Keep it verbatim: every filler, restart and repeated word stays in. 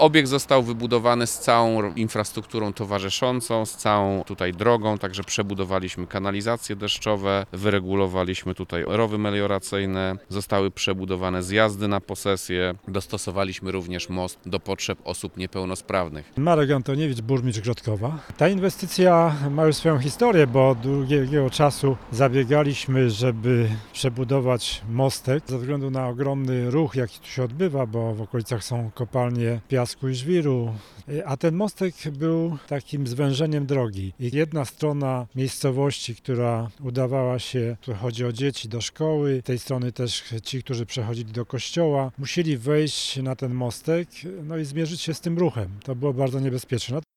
Obiekt został wybudowany z całą infrastrukturą towarzyszącą, z całą tutaj drogą, także przebudowaliśmy kanalizacje deszczowe, wyregulowaliśmy tutaj rowy melioracyjne, zostały przebudowane zjazdy na posesję, dostosowaliśmy również most do potrzeb osób niepełnosprawnych. Marek Antoniewicz, burmistrz Grodkowa. Ta inwestycja ma już swoją historię, bo od długiego czasu zabiegaliśmy, żeby przebudować mostek ze względu na ogromny ruch, jaki tu się odbywa, bo w okolicach są kopalnie piasku i żwiru, a ten mostek był takim zwężeniem drogi. I jedna strona miejscowości, która udawała się, tu chodzi o dzieci, do szkoły, tej strony też ci, którzy przechodzili do kościoła, musieli wejść na ten mostek, no i zmierzyć się z tym ruchem. To było bardzo niebezpieczne.